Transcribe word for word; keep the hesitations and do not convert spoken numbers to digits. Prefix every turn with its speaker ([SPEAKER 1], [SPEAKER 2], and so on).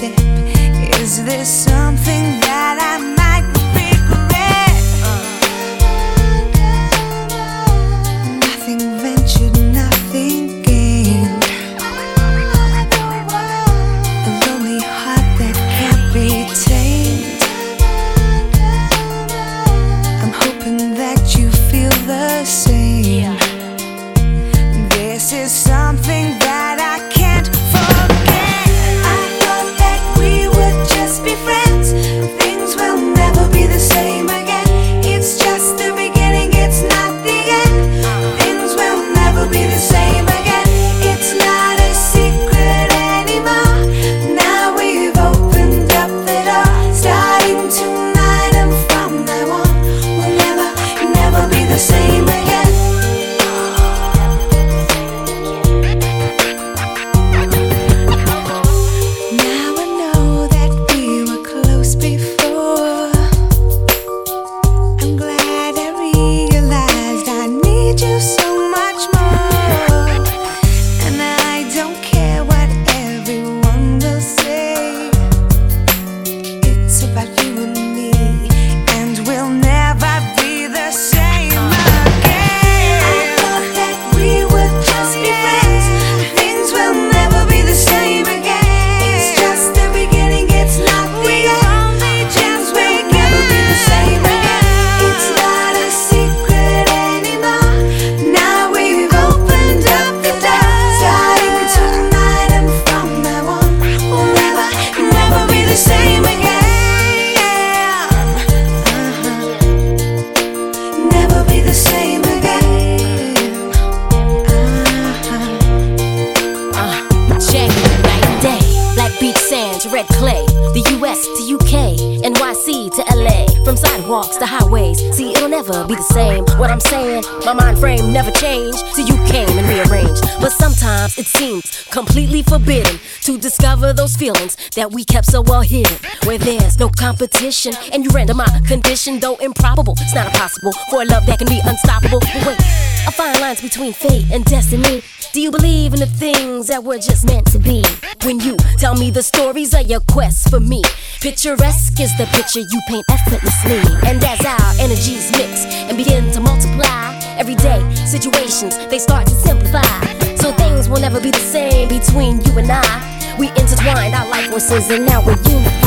[SPEAKER 1] step. Is this something that I might regret? Nothing ventured, nothing gained. A lonely heart that can't be tamed. I'm hoping that you feel the same. This is something that I can't forget. I thought that we would just be friends. Things will never be the same again. It's just the beginning, it's not the end. Things will never be the same again. It's not a secret anymore. Now we've opened up the door. Starting tonight and from now on, we'll never, never be the same again.
[SPEAKER 2] Red clay, the U S to U K, N Y C to L A, from sidewalks to highways. See, it'll never be the same. What I'm saying, my mind frame never changed till you came and rearranged. But sometimes it seems completely forbidden to discover those feelings that we kept so well hidden. Where there's no competition and you render my condition, though improbable. It's not impossible for a love that can be unstoppable. But wait, a fine line's between fate and destiny. Do you believe in the things that were just meant to be? When you tell me the stories of your quest for me, picturesque is the picture you paint effortlessly. And as our energies mix and begin to multiply, everyday situations, they start to simplify. So things will never be the same between you and I. We intertwined our life forces and now we're unified.